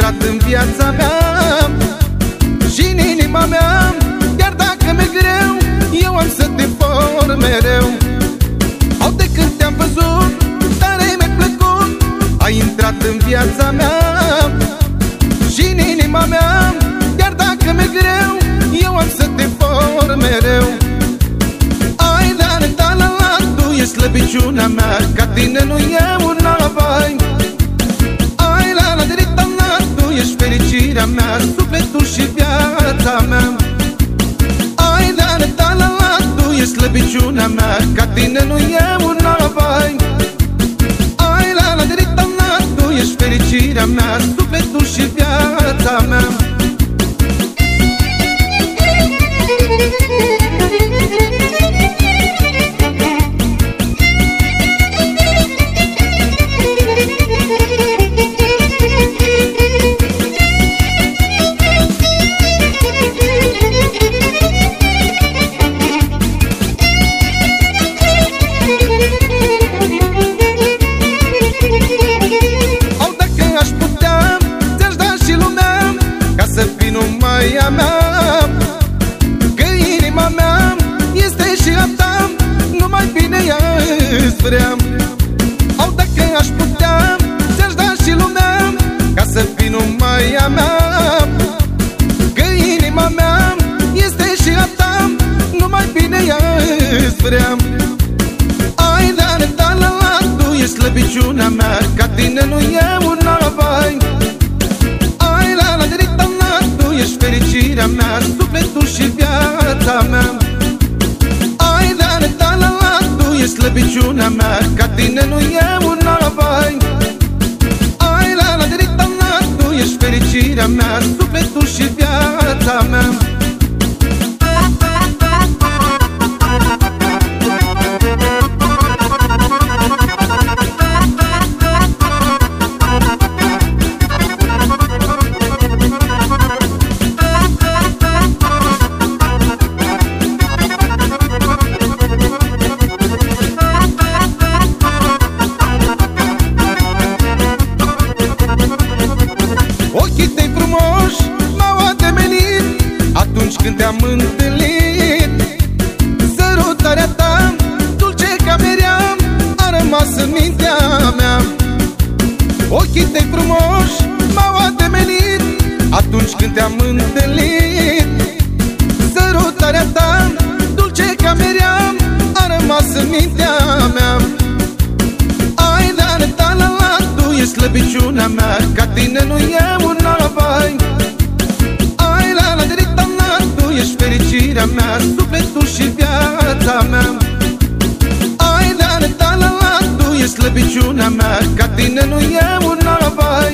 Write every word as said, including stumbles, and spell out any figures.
intrat în viața mea și în inima mea. Chiar dacă mi-e greu, eu am să te vor mereu. Au de când te-am văzut, tare mi-a plăcut. Ai intrat în viața mea și în inima mea. Chiar dacă mi-e greu, eu am să te vor mereu. Ai da da la la, tu ești slăbiciunea mea, ca tine nu e un albai. Ai la la drita la, tu ești fericirea mea, sufletul și viața mea. Ai da da la la, tu ești slăbiciunea mea, ca tine nu e un albai. Ai la la drita la, tu ești fericirea mea, sufletul și viața mea. Să fii numai a mea, că inima mea este și a ta, numai bine ea îți vreau. Au dacă aș putea, ți-aș da și lumea, ca să fii numai a mea, că inima mea este și a ta, numai bine ea îți vreau. Ai da da la la, tu ești slăbiciunea mea, ca tine nu e un albai. Ești fericirea mea, sufletul și viața mea. Ai da da la la, tu ești slăbiciunea mea, ca tine nu e un albai. Ai la la drita la, tu ești fericirea mea, sufletul și viața mea. Ochii tăi frumoși m-au ademenit atunci când te-am întâlnit. Sărutarea ta, dulce ca meream, a rămas în mintea mea. Ochii tăi frumoși m-au ademenit atunci când te-am întâlnit. Sărutarea ta, dulce ca meream, a rămas în mintea mea. Ai da da la la, tu ești slăbiciunea mea, ca tine nu e un albai. Ai la la drita la, tu ești fericirea mea, sufletul și viața mea. Ai da da la la, tu ești slăbiciunea mea, ca tine nu e un albai.